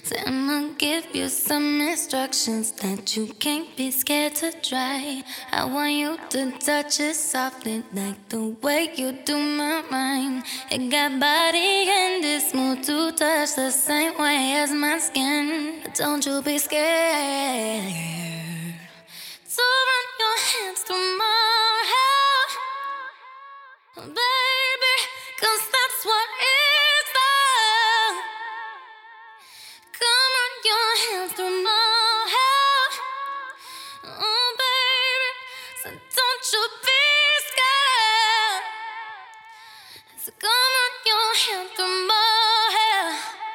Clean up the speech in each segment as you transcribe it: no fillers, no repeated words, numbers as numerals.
So I'ma give you some instructions that you can't be scared to try. I want you to touch it softly, like the way you do my mind. It got body and it's smooth to touch the same way as my skin. Don't you be scared. So run your hands through my hair, baby, 'cause that's what it's for. Come run your hands through my hair, oh baby, so don't you be scared. So come run your hands through my hair.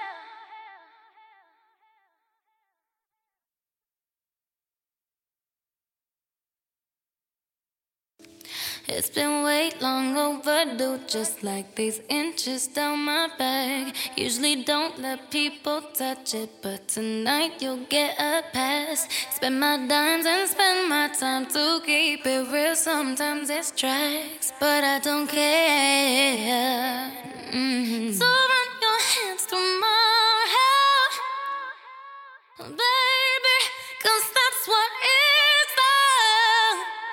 It's been way long overdue, just like these inches down my back. Usually don't let people touch it, but tonight you'll get a pass. Spend my dimes and spend my time to keep it real. Sometimes it's tracks, but I don't care. So run your hands through my hair, baby, 'cause that's what it's for.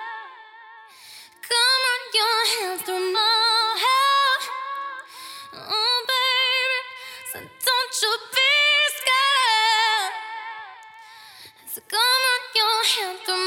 Come run your hands through my hair, oh baby, so don't you be scared. So come run your hands through